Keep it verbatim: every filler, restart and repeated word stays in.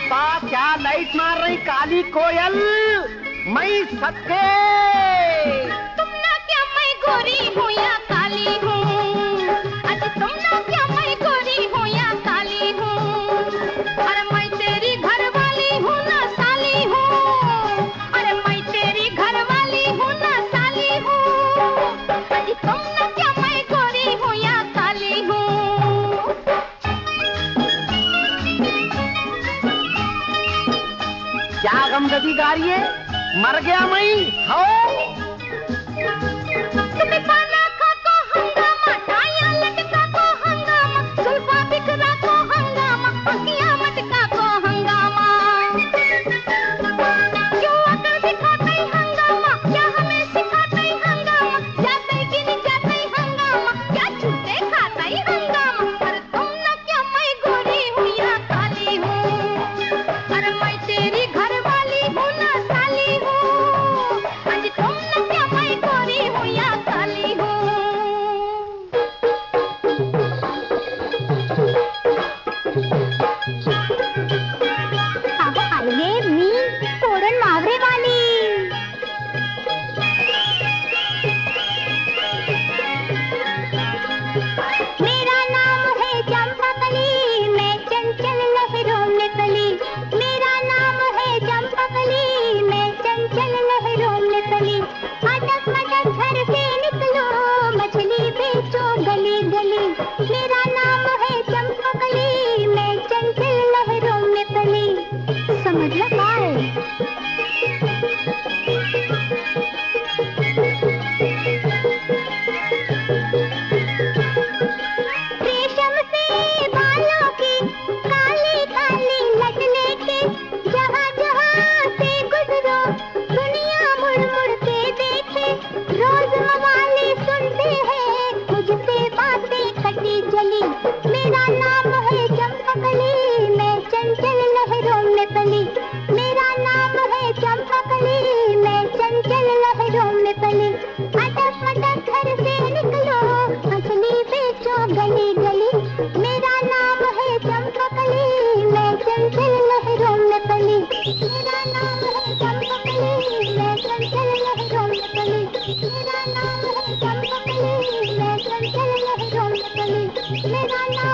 पापा क्या लाइट मार रही काली कोयल, मैं सबके। तुम ना क्या मैं गोरी हूँ या काली हूँ, अच्छा तुम ना क्या मैं गोरी हूँ या काली हूँ, अरे मैं तेरी घर वाली हूँ ना साली हूँ, अरे मैं तेरी घर वाली हूँ ना साली हूँ, अच्छा तुम ना क्या मैं गोरी हूँ या काली हूँ। क्या गमगदी गा रही है, मर गया मैं हो। तुम्हें खाना खा को हंगामा, टाया लटका को हंगामा, सुल्फा बिखरा को हंगामा, पकिया मटका को हंगामा। क्यों अकल दिखाते ही हंगामा, क्या हमें सिखाते ही हंगामा, जाते कि नहीं जाते ही हंगामा, क्या छूटे खाता ही हंगामा। अरे तुम ना क्या मैं गोरी हूँ या काली हूँ, अरे मैं तेरी घर वाली हूँ ना साली हूँ, आज तुम ना क्या मैं गोरी हूँ या काली हूँ। अब आइए मी तोरण मावरे वाली। मेरा नाम है चंपकली, मैं चंचल लहरों में कली, मेरा नाम है चंपकली, मैं चंचल लहरों में कली। अटक मटक घर से निकलो, मछली बेचो गली गली, मेरा नाम है चंपकली, मैं चंचल लहरों में कली। समझ लो पाए। रेशम से बालों की काली काली लट लेके, जहाँ जहाँ से गुजरो दुनिया मुड़ मुड़ के देखे, रोज मवाली सुनते हैं मुझसे बातें खटी जली, मेरा नाम है चंपकली, मैं चंचल लहरों में पली, मेरा नाम है चंपकली, मैं चंचल लहरों में पली। अटक मटक घर से निकलो, मछली बेचो गली गली, मेरा नाम है चंपकली, मैं चंचल लहरों में पली, मेरा नाम है चंपकली, मैं चंचल लहरों में पली, मेरा नाम है चंपकली, मैं चंचल लहरों में पली, मेरा नाम